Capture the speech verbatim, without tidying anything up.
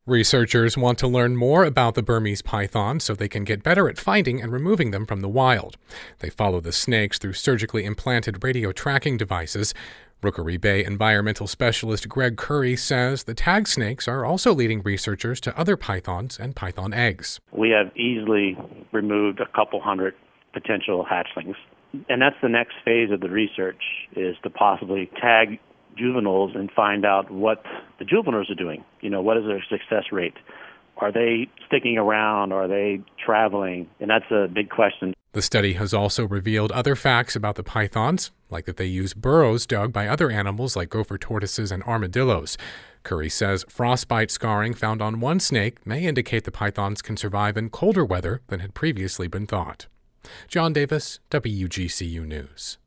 Researchers want to learn more about the Burmese python so they can get better at finding and removing them from the wild. They follow the snakes through surgically implanted radio tracking devices. Rookery Bay environmental specialist Greg Curry says the tag snakes are also leading researchers to other pythons and python eggs. We have easily removed a couple hundred potential hatchlings. And that's the next phase of the research, is to possibly tag juveniles and find out what the juveniles are doing. You know, what is their success rate? Are they sticking around? Are they traveling? And that's a big question. The study has also revealed other facts about the pythons, like that they use burrows dug by other animals like gopher tortoises and armadillos. Curry says frostbite scarring found on one snake may indicate the pythons can survive in colder weather than had previously been thought. John Davis, W G C U News.